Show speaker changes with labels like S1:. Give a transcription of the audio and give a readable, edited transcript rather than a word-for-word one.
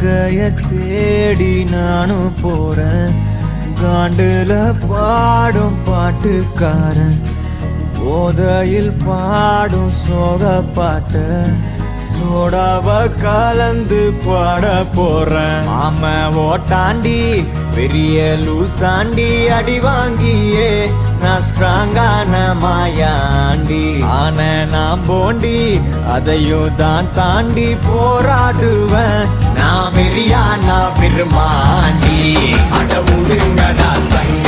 S1: பாதைய தேடி நானும் போறேன் காண்டுல பாடும் பாட்டுக்காரன் போதையில் பாடும் சோக பாட்ட சோடாவ கலந்து பாட போறேன் ஆம ஓட்டாண்டி பெரிய லூசாண்டி அடி வாங்கியே நான் ஸ்ட்ராங்கான மாயாண்டி ஆன நான் போண்டி அதையும் தான் தாண்டி போராடுவேன் நான் வெறியா நான் பெருமாண்டி அட உடுங்கடா சங்க